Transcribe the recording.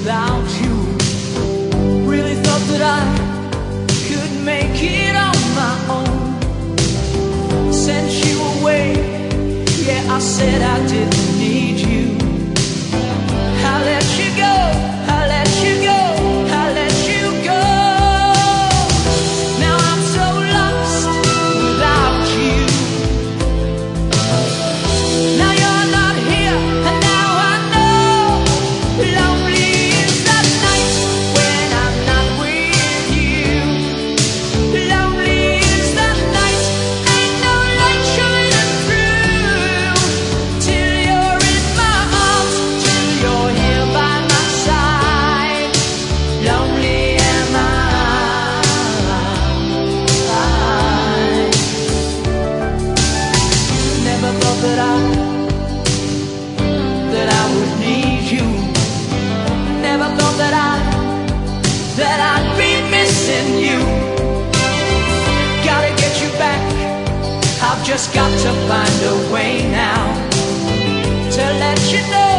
without you. Really thought that I could make it on my own. Sent you away, yeah, I said I didn't need you. I let you go, I let you go, I let you go. Now I'm so lost without you. Now you're not here, and now I know. Lonely is that night when I'm not with you. Lonely is that night, ain't no light shining through. Till you're in my arms, till you're here by my side. Lonely am I. Never thought that I would need you. Never thought that I'd be missing you. Gotta get you back. I've just got to find a way now to let you know.